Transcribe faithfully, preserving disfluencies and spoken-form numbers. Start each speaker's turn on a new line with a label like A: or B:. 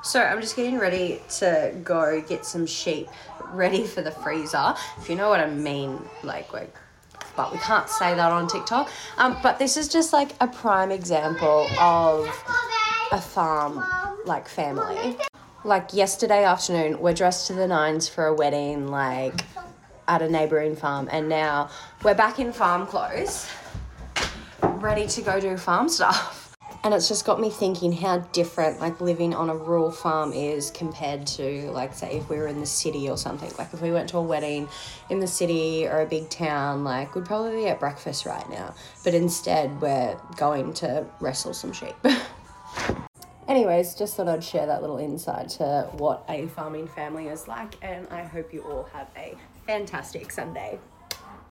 A: So I'm just getting ready to go get some sheep ready for the freezer, if you know what I mean, like, like but we can't say that on TikTok. Um, but this is just like a prime example of a farm, like, family. Like, yesterday afternoon, we're dressed to the nines for a wedding, like, at a neighbouring farm, and now we're back in farm clothes, ready to go do farm stuff. And it's just got me thinking how different, like, living on a rural farm is compared to, like, say, if we were in the city or something. Like, if we went to a wedding in the city or a big town, like, we'd probably be at breakfast right now. But instead, we're going to wrestle some sheep. Anyways, just thought I'd share that little insight to what a farming family is like, and I hope you all have a fantastic Sunday.